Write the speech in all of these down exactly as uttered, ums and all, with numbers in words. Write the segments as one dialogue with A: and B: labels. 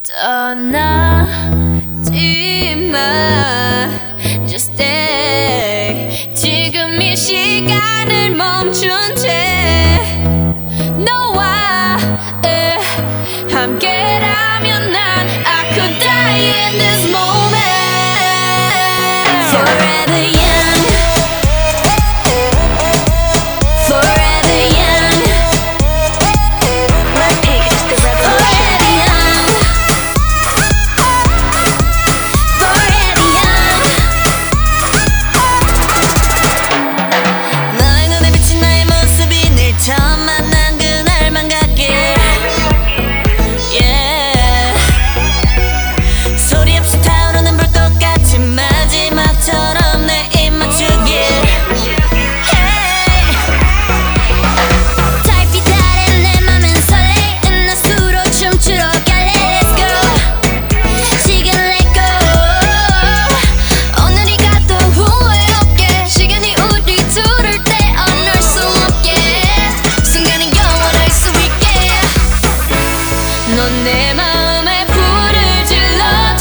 A: 떠나지 마 Just stay 지금 이 시간을 멈춘 채 너와 에, 함께라면 난 I could die in this moment Forever young Forever young Blackpink is the revolution Forever young 너의 눈에 비친 나의 모습이 늘 처음 만난 그날만 같게 Yeah 소리 없이 타오르는 불꽃 같이 마지막처럼 내 입 맞추길 Hey 달빛 아래 내 맘은 설레는 낮수로 춤추러 갈래 Let's go 지금 let go 오늘이 가도 후회 없게 시간이 우리 둘을 떼어놓을 수 없게 순간은 영원할 수 있게 넌 내 마음에 불을 질러줘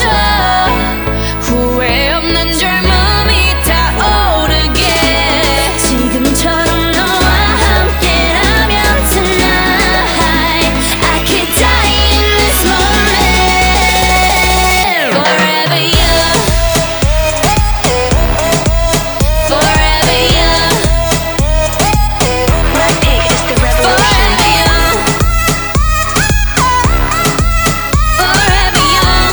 A: 후회 없는 젊음이 타오르게 지금처럼 너와 함께라면 tonight I could die in this moment Forever young Forever young Blackpink is the revolution Forever young Forever young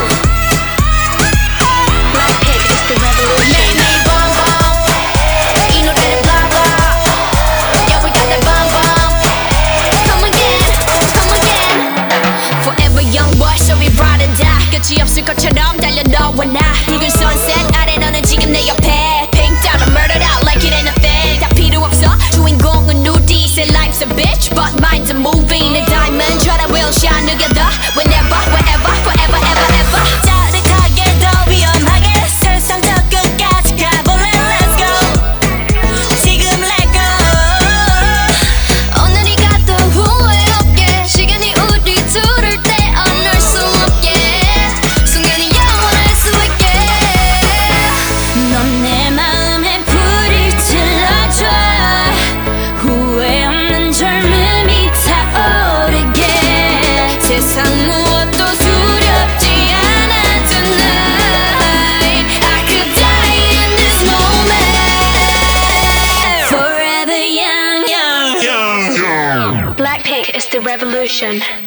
A: Blackpink is the revolution 매일매일 bonbon 이 노래는 blah blah Yeah we got that bonbon Come again, come again Forever young boy so we ride and die 끝이 없을 것처럼 달려 너와 나 붉은 sunset 아래 너는 지금 내 옆에 Pink dot murdered out like it ain't a thing 다 필요 없어 주인공은 우리 Say life's a bitch but mine's a movie 내 diamond try to will shine together Whenever, wherever, forever, ever, ever 짜릿하게 더 위험하게 세상 저 끝까지 가볼래 Let's go 지금 let go 오늘이 가도 후회 없게 시간이 우리 둘을 떼어놓을 수 없게 순간이 영원할 수 있게 넌 내 마음에 불을 질러줘 후회 없는 젊음이 타오르게 세상 무엇도 두렵지 않아 tonight I could die in this moment Forever young
B: Yo, yo.
A: Blackpink is the revolution